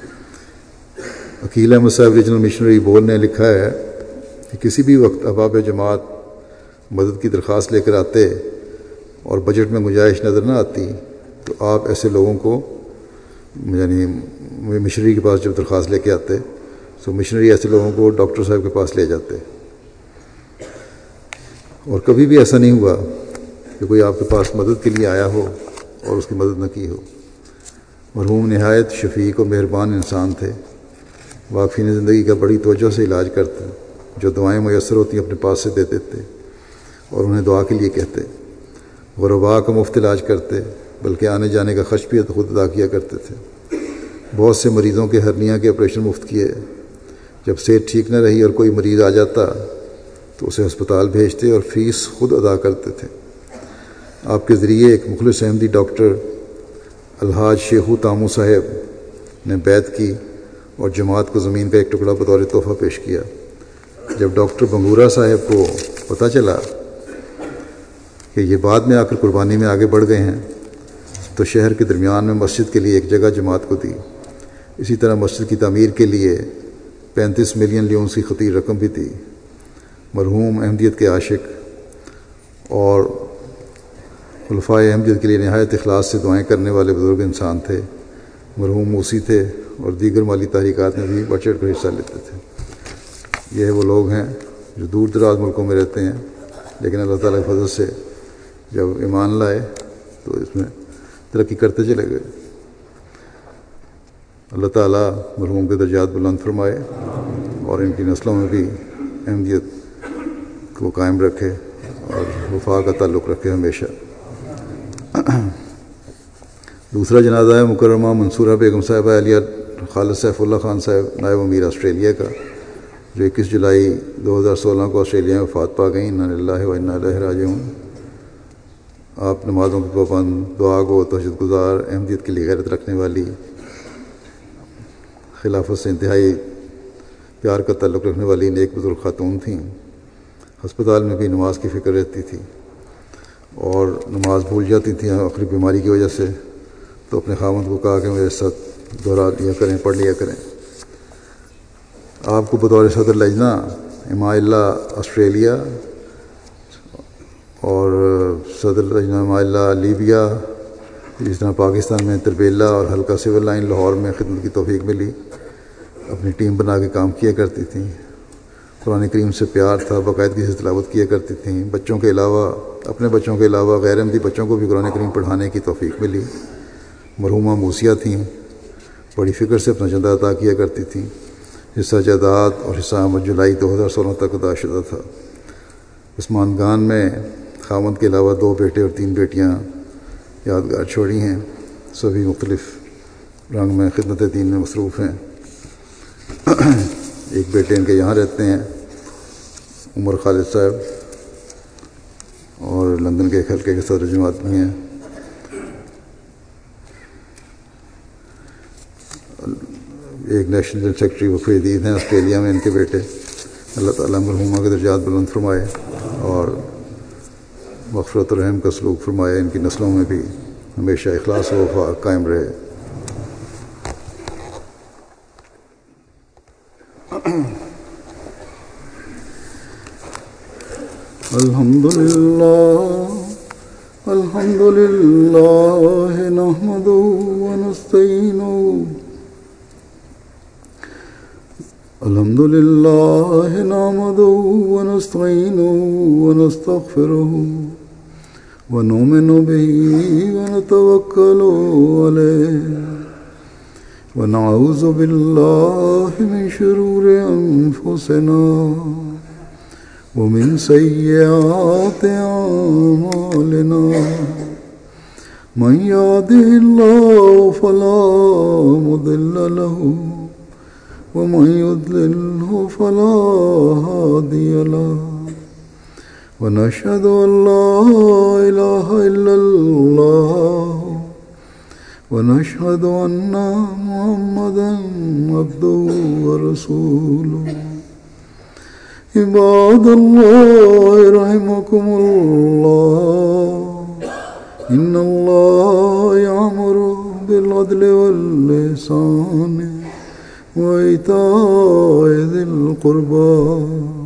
عقیل احمد صاحب ریجنل مشنری بول نے لکھا ہے کہ کسی بھی وقت احباب جماعت مدد کی درخواست لے کر آتے اور بجٹ میں گنجائش نظر نہ آتی تو آپ ایسے لوگوں کو، یعنی مشنری کے پاس جب درخواست لے کے آتے تو مشنری ایسے لوگوں کو ڈاکٹر صاحب کے پاس لے جاتے. اور کبھی بھی ایسا نہیں ہوا کہ کوئی آپ کے پاس مدد کے لیے آیا ہو اور اس کی مدد نہ کی ہو. مرحوم نہایت شفیق و مہربان انسان تھے. واقفین زندگی کا بڑی توجہ سے علاج کرتے. جو دعائیں میسر ہوتی ہیں اپنے پاس سے دے دیتے اور انہیں دعا کے لیے کہتے. غرباء کا مفت علاج کرتے، بلکہ آنے جانے کا خرچ بھی خود ادا کیا کرتے تھے. بہت سے مریضوں کے ہرنیا کے آپریشن مفت کیے. جب صحت ٹھیک نہ رہی اور کوئی مریض آ جاتا تو اسے ہسپتال بھیجتے اور فیس خود ادا کرتے تھے. آپ کے ذریعے ایک مخلص احمدی ڈاکٹر الحاج شیخو تامو صاحب نے بیعت کی اور جماعت کو زمین کا ایک ٹکڑا بطور تحفہ پیش کیا. جب ڈاکٹر بنگورا صاحب کو پتہ چلا کہ یہ بعد میں آ کر قربانی میں آگے بڑھ گئے ہیں تو شہر کے درمیان میں مسجد کے لیے ایک جگہ جماعت کو دی. اسی طرح مسجد کی تعمیر کے لیے پینتیس ملین لیونس کی خطیر رقم بھی دی. مرحوم احمدیت کے عاشق اور خلفائے احمدیت کے لیے نہایت اخلاص سے دعائیں کرنے والے بزرگ انسان تھے. مرحوم موسی تھے اور دیگر مالی تحریکات میں بھی بڑھ چڑھ کر حصہ لیتے تھے. یہ وہ لوگ ہیں جو دور دراز ملکوں میں رہتے ہیں لیکن اللہ تعالیٰ کے فضل سے جب ایمان لائے تو اس میں ترقی کرتے چلے گئے. اللہ تعالیٰ مرحوم کے درجات بلند فرمائے اور ان کی نسلوں میں بھی احمدیت کو قائم رکھے اور وفا کا تعلق رکھے ہمیشہ. دوسرا جنازہ ہے مکرمہ منصورہ بیگم صاحبہ علیہ خالد سیف اللہ خان صاحب نائب امیر آسٹریلیا کا، جو اکیس جولائی دو ہزار سولہ کو آسٹریلیا میں وفات پا گئیں. انا للہ و انا الیہ راجعون. آپ نمازوں کے پابند، دعا گو، تہجد گزار، احمدیت کے لیے غیرت رکھنے والی، خلافت سے انتہائی پیار کا تعلق رکھنے والی نیک بزرگ خاتون تھیں. ہسپتال میں بھی نماز کی فکر رہتی تھی اور نماز بھول جاتی تھیں آخری بیماری کی وجہ سے، تو اپنے خاوند کو کہا کہ میرے ساتھ دہرا لیا کریں، پڑھ لیا کریں. آپ کو بطور صدر لجنہ اماء اللہ آسٹریلیا اور صدر لجنہ اماء اللہ لیبیا، جس طرح پاکستان میں تربیلا اور حلقہ سول لائن لاہور میں خدمت کی توفیق ملی. اپنی ٹیم بنا کے کام کیا کرتی تھیں. قرآن کریم سے پیار تھا، باقاعدگی سے تلاوت کیا کرتی تھیں. بچوں کے علاوہ اپنے بچوں کے علاوہ غیر احمدی بچوں کو بھی قرآن کریم پڑھانے کی توفیق ملی. مرحومہ موسیہ تھیں، بڑی فکر سے اپنا چندہ عطا کیا کرتی تھیں. حصہ جائیداد اور حصہ آمد جولائی دو ہزار سولہ تک ادا شدہ تھا. عثمان گان میں خاوند کے علاوہ دو بیٹے اور تین بیٹیاں یادگار چھوڑی ہیں. سبھی مختلف رنگ میں خدمت دین میں مصروف ہیں. ایک بیٹے ان کے یہاں رہتے ہیں، عمر خالد صاحب، اور لندن کے ایک حلقے کے صدر جماعت بھی ہیں. ایک نیشنل سیکرٹری وفی عدید ہیں آسٹریلیا میں ان کے بیٹے. اللہ تعالیٰ مرحومہ کے درجات بلند فرمائے اور مغفرت و رحم کا سلوک فرمائے. ان کی نسلوں میں بھی ہمیشہ اخلاص و وفا قائم رہے. الحمد للہ الحمد للہ نحمده ونستعینه الحمد للہ نحمده ونستعینه ونستغفره ونؤمن به ونتوکل علیہ ونعوذ باللہ من شرور انفسنا ومن سیئات اعمالنا من یهده اللہ فلا مضل له ومن يضلله فلا هادي له ونشهد أن لا إله إلا الله ونشهد أن محمدا عبده ورسوله. عباد الله رحمكم الله إن الله يأمر بالعدل والإحسان وإيتاء ذي القربى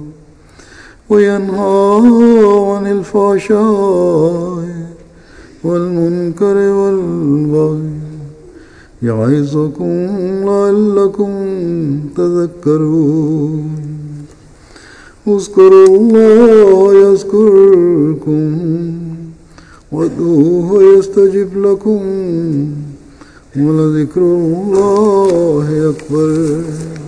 وينهى عن الفحشاء والمنكر والبغي يعظكم لعلكم تذكرون. اذكروا الله يذكركم وادعوه يستجب لكم ولذكر الله أكبر.